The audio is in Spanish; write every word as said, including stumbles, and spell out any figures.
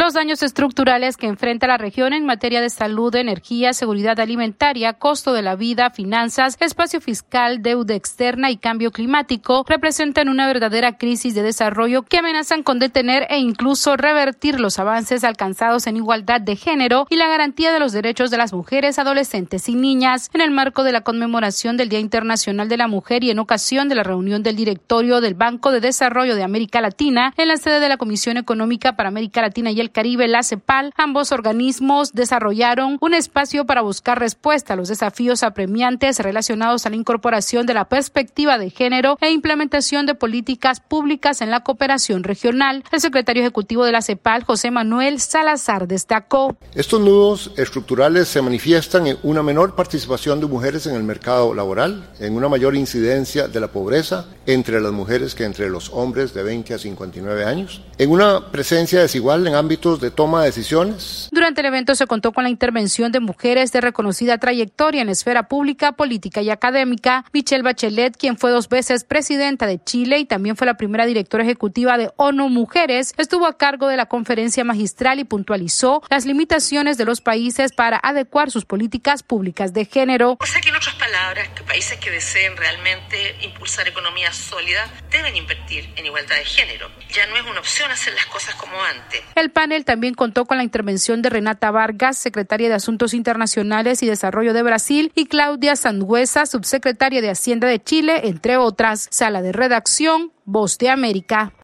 Los daños estructurales que enfrenta la región en materia de salud, energía, seguridad alimentaria, costo de la vida, finanzas, espacio fiscal, deuda externa y cambio climático representan una verdadera crisis de desarrollo que amenazan con detener e incluso revertir los avances alcanzados en igualdad de género y la garantía de los derechos de las mujeres, adolescentes y niñas. En el marco de la conmemoración del Día Internacional de la Mujer y en ocasión de la reunión del directorio del Banco de Desarrollo de América Latina en la sede de la Comisión Económica para América Latina y el Caribe, la CEPAL, ambos organismos desarrollaron un espacio para buscar respuesta a los desafíos apremiantes relacionados a la incorporación de la perspectiva de género e implementación de políticas públicas en la cooperación regional. El secretario ejecutivo de la CEPAL, José Manuel Salazar, destacó: Estos nudos estructurales se manifiestan en una menor participación de mujeres en el mercado laboral, en una mayor incidencia de la pobreza entre las mujeres que entre los hombres de veinte a cincuenta y nueve años, en una presencia desigual en ámbitos de toma de decisiones. Durante el evento se contó con la intervención de mujeres de reconocida trayectoria en la esfera pública, política y académica. Michelle Bachelet, quien fue dos veces presidenta de Chile y también fue la primera directora ejecutiva de ONU Mujeres, estuvo a cargo de la conferencia magistral y puntualizó las limitaciones de los países para adecuar sus políticas públicas de género. O sea que en otras palabras, que países que deseen realmente impulsar economías sólidas deben invertir en igualdad de género. Ya no es una opción hacer las cosas como antes. El panel también contó con la intervención de Renata Vargas, secretaria de Asuntos Internacionales y Desarrollo de Brasil, y Claudia Sangüesa, subsecretaria de Hacienda de Chile, entre otras. Sala de redacción, Voz de América.